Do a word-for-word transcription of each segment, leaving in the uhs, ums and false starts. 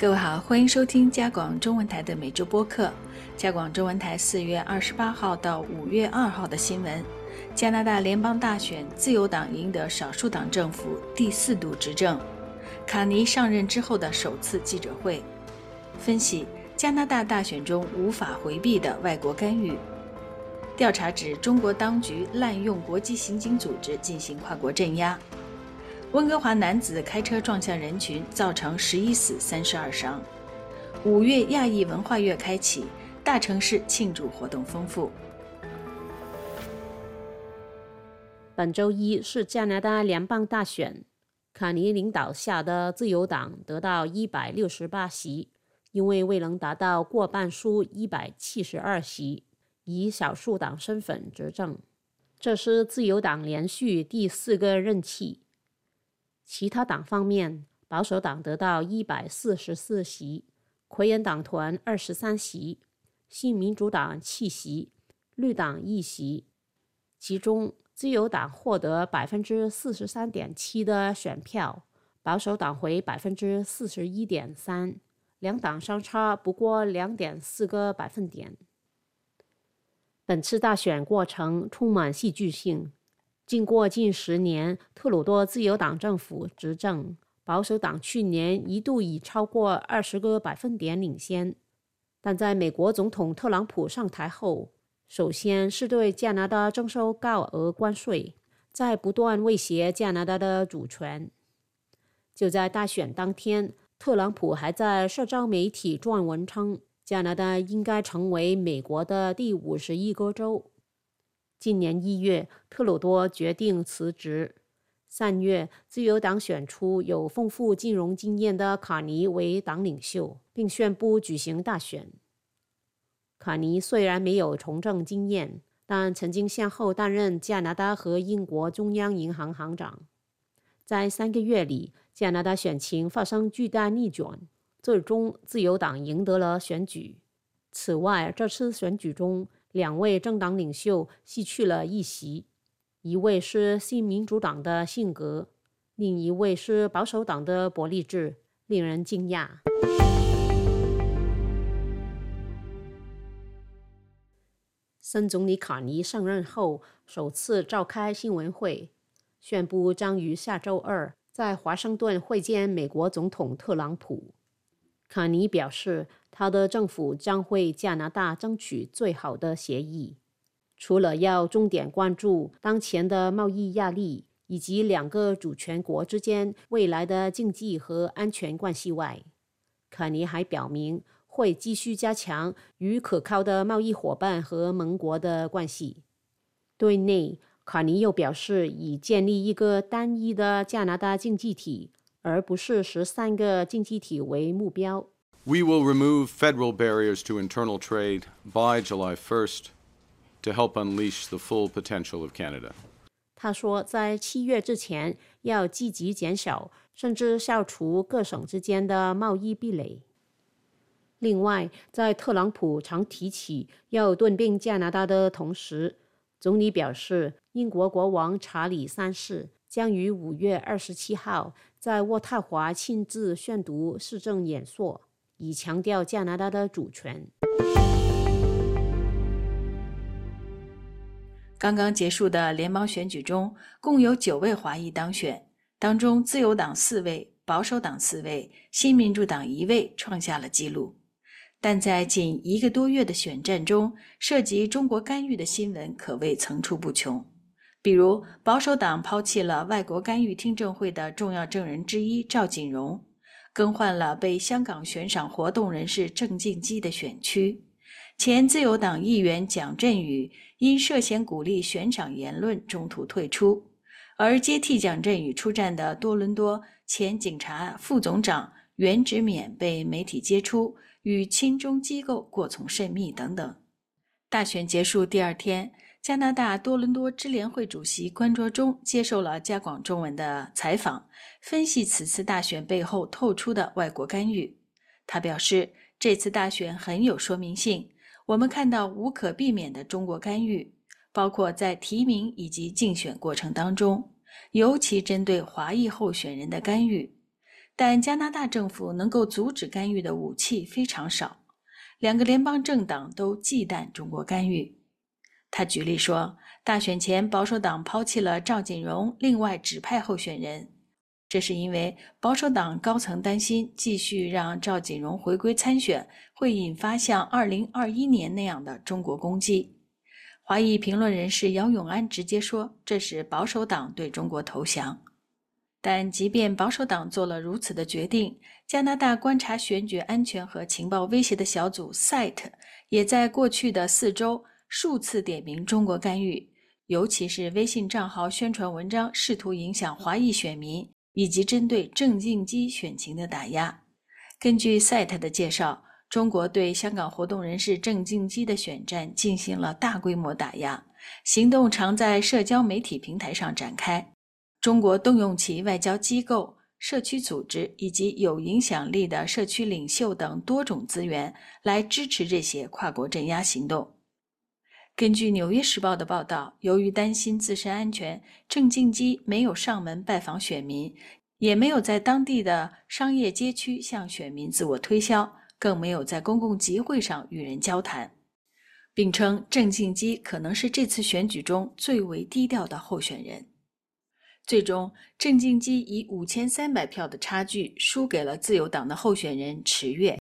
各位好，欢迎收听加广中文台的每周播客。加广中文台四月二十八号到五月二号的新闻：加拿大联邦大选，自由党赢得少数党政府第四度执政；卡尼上任之后的首次记者会，分析加拿大大选中无法回避的外国干预；调查指中国当局滥用国际刑警组织进行跨国镇压。温哥华男子开车撞向人群，造成十一死三十二伤。五月亚裔文化月开启，大城市庆祝活动丰富。 本周一是加拿大联邦大选，卡尼领导下的自由党得到一百六十八席，因为未能达到过半数一百七十二席，以少数党身份执政。这是自由党连续第四个任期。其他党方面，保守党得到一百四十四席，魁人党团二十三席，新民主党七席，绿党一席。其中，自由党获得 百分之四十三点七 的选票，保守党回 百分之四十一点三， 两党相差不过 两点四 个百分点。本次大选过程充满戏剧性。经过近十年特鲁多自由党政府执政，保守党去年一度以超过二十个百分点领先，但在美国总统特朗普上台后，首先是对加拿大征收高额关税，再不断威胁加拿大的主权。就在大选当天，特朗普还在社交媒体撰文称，加拿大应该成为美国的第五十一个州。今年一月，特鲁多决定辞职。三月，自由党选出有丰富金融经验的卡尼为党领袖，并宣布举行大选。卡尼虽然没有从政经验，但曾经先后担任加拿大和英国中央银行行长。在三个月里，加拿大选情发生巨大逆转，最终自由党赢得了选举。此外，这次选举中，两位政党领袖失去了一席，一位是新民主党的辛格，另一位是保守党的伯利治，令人惊讶。新总理卡尼上任后首次召开新闻会，宣布将于下周二在华盛顿会见美国总统特朗普。卡尼表示，他的政府将为加拿大争取最好的协议。除了要重点关注当前的贸易压力以及两个主权国之间未来的经济和安全关系外，卡尼还表明会继续加强与可靠的贸易伙伴和盟国的关系。对内，卡尼又表示以建立一个单一的加拿大经济体，而不是十三个经济体为目标。 We will remove federal barriers to internal trade by July first to help unleash the full potential of Canada. 他说，在七月之前要积极减少甚至消除各省之间的贸易壁垒。另外，在特朗普常提起要吞并加拿大的同时，总理表示，英国国王查理三世将于五月二十七号在渥太华亲自宣读施政演说，以强调加拿大的主权。 刚刚结束的联邦选举中，共有九位华裔当选，当中自由党四位，保守党四位，新民主党一位，创下了纪录。但在近一个多月的选战中，涉及中国干预的新闻可谓层出不穷。比如，保守党抛弃了外国干预听证会的重要证人之一赵锦荣，更换了被香港悬赏活动人士郑敬基的选区。前自由党议员蒋振宇因涉嫌鼓励悬赏言论中途退出，而接替蒋振宇出战的多伦多前警察副总长袁直勉被媒体揭出与亲中机构过从甚密等等。大选结束第二天，加拿大多伦多支联会主席关卓中接受了加广中文的采访，分析此次大选背后透出的外国干预。他表示，这次大选很有说明性，我们看到无可避免的中国干预，包括在提名以及竞选过程当中，尤其针对华裔候选人的干预。 但加拿大政府能够阻止干预的武器非常少，两个联邦政党都忌惮中国干预。他举例说，大选前保守党抛弃了赵锦荣另外指派候选人，这是因为保守党高层担心继续让赵锦荣回归参选会引发像二零二一年那样的中国攻击。华裔评论人士姚永安直接说，这是保守党对中国投降。但即便保守党做了如此的决定，加拿大观察选举安全和情报威胁的小组 C I T 也在过去的四周数次点名中国干预，尤其是微信账号宣传文章试图影响华裔选民，以及针对郑敬基选情的打压。根据 C I T 的介绍，中国对香港活动人士郑敬基的选战进行了大规模打压，行动常在社交媒体平台上展开。中国动用其外交机构、社区组织以及有影响力的社区领袖等多种资源来支持这些跨国镇压行动。根据《纽约时报》的报道，由于担心自身安全，郑敬基没有上门拜访选民，也没有在当地的商业街区向选民自我推销，更没有在公共集会上与人交谈，并称郑敬基可能是这次选举中最为低调的候选人。最终，郑敬基以五千三百票的差距输给了自由党的候选人池月。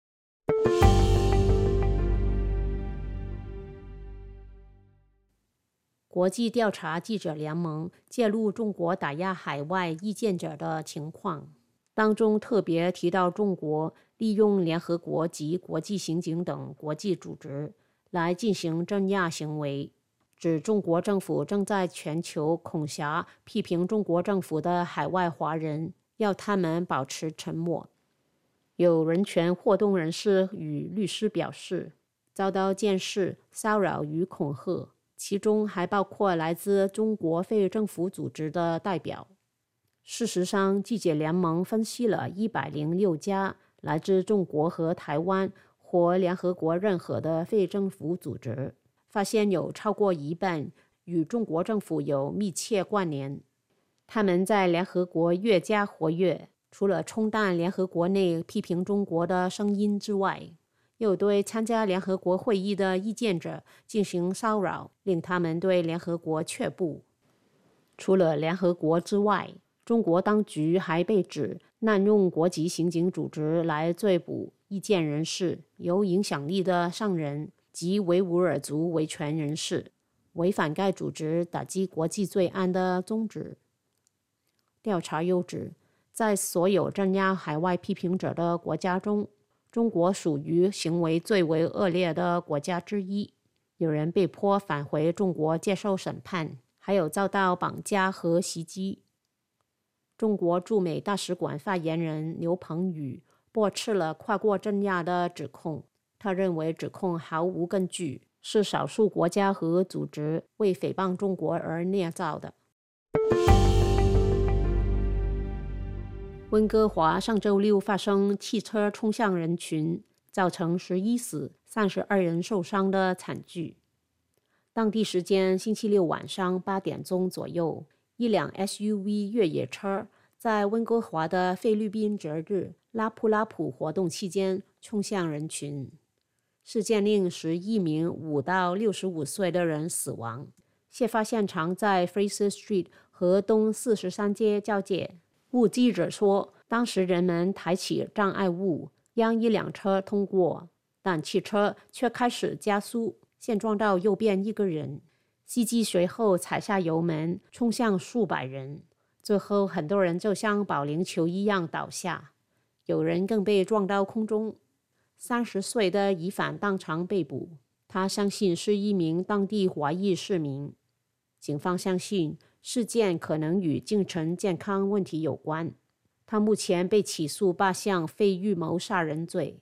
国际调查记者联盟介入中国打压海外意见者的情况，当中特别提到中国利用联合国及国际刑警等国际组织来进行镇压行为，指中国政府正在全球恐吓批评中国政府的海外华人，要他们保持沉默。有人权活动人士与律师表示，遭到监视、骚扰与恐吓，其中还包括来自中国非政府组织的代表。事实上，记者联盟分析了一百零六家来自中国和台湾或联合国任何的非政府组织，发现有超过一半与中国政府有密切关联。他们在联合国越加活跃，除了冲淡联合国内批评中国的声音之外，又对参加联合国会议的意见者进行骚扰，令他们对联合国却步。除了联合国之外，中国当局还被指滥用国际刑警组织来追捕意见人士、有影响力的商人及维吾尔族维权人士，违反该组织打击国际罪案的宗旨。调查又指，在所有镇压海外批评者的国家中，中国属于行为最为恶劣的国家之一，有人被迫返回中国接受审判，还有遭到绑架和袭击。中国驻美大使馆发言人刘鹏宇驳斥了跨国镇压的指控，他认为指控毫无根据，是少数国家和组织为诽谤中国而捏造的。温哥华上周六发生汽车冲向人群，造成十一死、三十二人受伤的惨剧。当地时间星期六晚上八点钟左右，一辆 S U V 越野车在温哥华的菲律宾节日拉普拉普活动期间冲向人群。事件令十一名五到六十五岁的人死亡。事发现场在 Fraser Street 和东四十三街交界。目击者说，当时人们抬起障碍物让一辆车通过，但汽车却开始加速，先撞到右边一个人。司机随后踩下油门，冲向数百人，最后很多人就像保龄球一样倒下，有人更被撞到空中。三十岁的疑犯当场被捕，他相信是一名当地华裔市民。警方相信事件可能与精神健康问题有关。他目前被起诉八项非预谋杀人罪。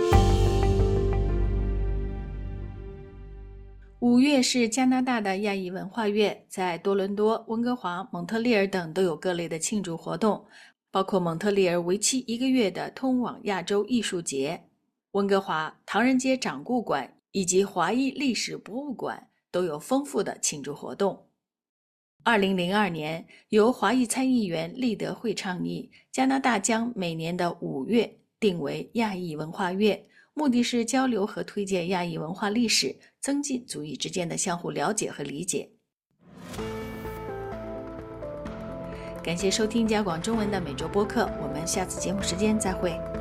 五月是加拿大的亚裔文化月，在多伦多、温哥华、蒙特利尔等都有各类的庆祝活动，包括蒙特利尔为期一个月的通往亚洲艺术节。温哥华唐人街掌故馆以及华裔历史博物馆都有丰富的庆祝活动。 二零零二年，由华裔参议员利德会倡议，加拿大将每年的五月定为亚裔文化月，目的是交流和推荐亚裔文化历史，增进族裔之间的相互了解和理解。感谢收听加广中文的每周播客，我们下次节目时间再会。